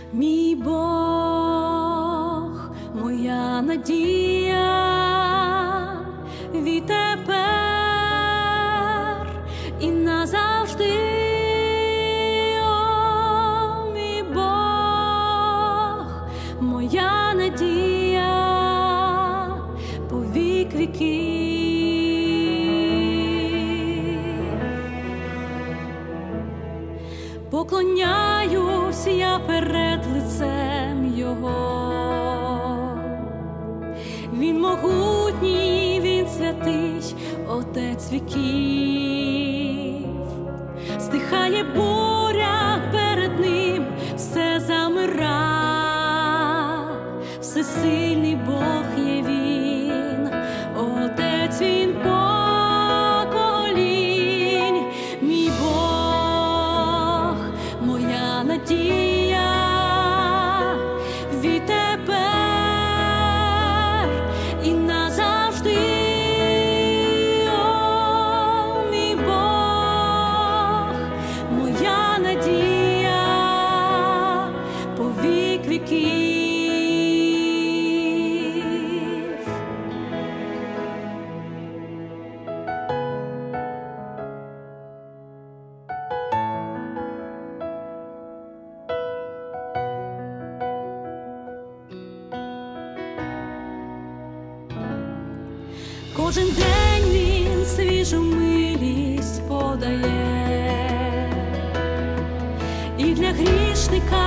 Мій Бог, моя надія, відтепер і назавжди. О, мій Бог, моя надія, по вік віків. Поклоняюсь я перед лицем Його. Він могутній, Він святий, Отець віків. Стихає буря перед Ним, все замира. Всесильний Бог є Він, Отець Він поколінь. Мій Бог, моя надія, відтепер і назавжди. О, мій Бог, моя надія, по вік віків. Кожен день Він свіжу милість подає, і для грішника